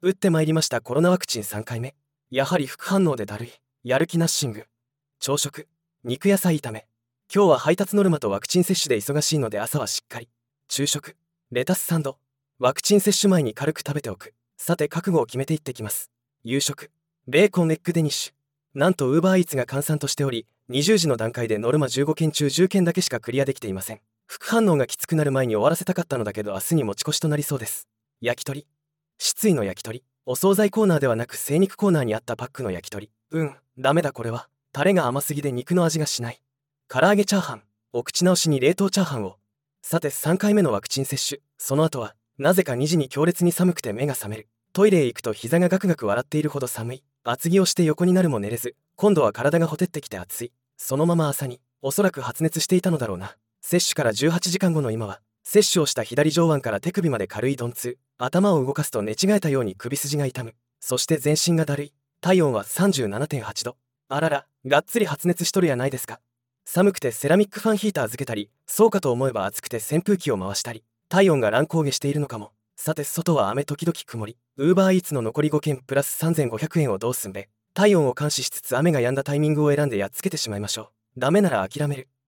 打ってまいりましたコロナワクチン3回目。やはり副反応でだるい。やる気ナッシング。朝食、肉野菜炒め。今日は配達ノルマとワクチン接種で忙しいので朝はしっかり。昼食、レタスサンド。ワクチン接種前に軽く食べておく。さて覚悟を決めていってきます。夕食、ベーコンエッグデニッシュ。なんとウーバーイーツが閑散としており、20時の段階でノルマ15件中10件だけしかクリアできていません。副反応がきつくなる前に終わらせたかったのだけど明日に持ち越しとなりそうです。焼き鳥、失意の焼き鳥。お惣菜コーナーではなく精肉コーナーにあったパックの焼き鳥。ダメだこれは。タレが甘すぎで肉の味がしない。唐揚げチャーハン。お口直しに冷凍チャーハンを。さて3回目のワクチン接種。その後は、なぜか2時に強烈に寒くて目が覚める。トイレへ行くと膝がガクガク笑っているほど寒い。厚着をして横になるも寝れず、今度は体がほてってきて熱い。そのまま朝に、おそらく発熱していたのだろうな。接種から18時間後の今は、接種をした左上腕から手首まで軽い鈍痛。頭を動かすと寝違えたように首筋が痛む。そして全身がだるい。体温は 37.8 度。あらら、がっつり発熱しとるやないですか。寒くてセラミックファンヒーター付けたり、そうかと思えば暑くて扇風機を回したり、体温が乱高下しているのかも。さて外は雨時々曇り。ウーバーイーツの残り5件プラス3500円をどうすんべ。体温を監視しつつ雨が止んだタイミングを選んでやっつけてしまいましょう。ダメなら諦める。